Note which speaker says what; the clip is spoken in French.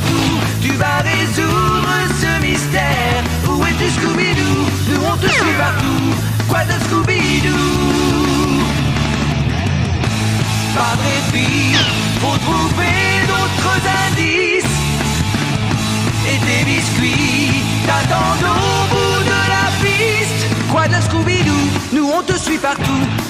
Speaker 1: tout, tu vas résoudre ce mystère. Où es-tu, Scooby-Doo? Nous on te suit partout. Quoi de Scooby-Doo? Pas de répit, faut trouver d'autres indices. Et tes biscuits t'attendent au bout de la piste. Quoi de Scooby-Doo? Nous on te suit partout.